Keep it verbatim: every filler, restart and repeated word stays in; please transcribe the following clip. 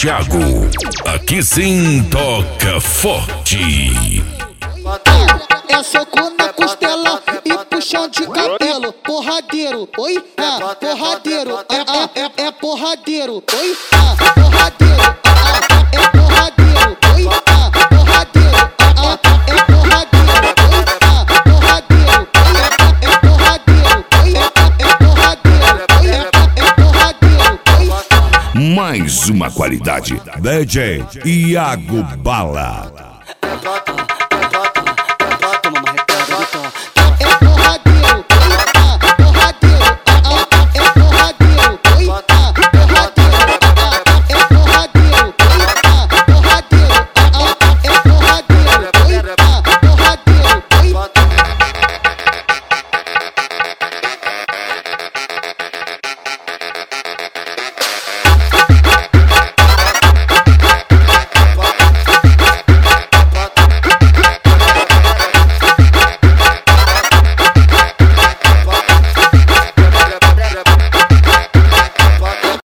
Thiago. Aqui sim toca forte. É soco na costela e puxão de cabelo. Porradeiro, oi, ah, porradeiro, ah, ah, é, é porradeiro, oi, ah, porradeiro, ah, ah, é porradeiro, oi, ah, porradeiro, ah, ah, é porradeiro, oi, ah, porradeiro, oi, é porradeiro, oi, é porradeiro, oi, é porradeiro, oi. Mais uma qualidade. D J Iago Bala.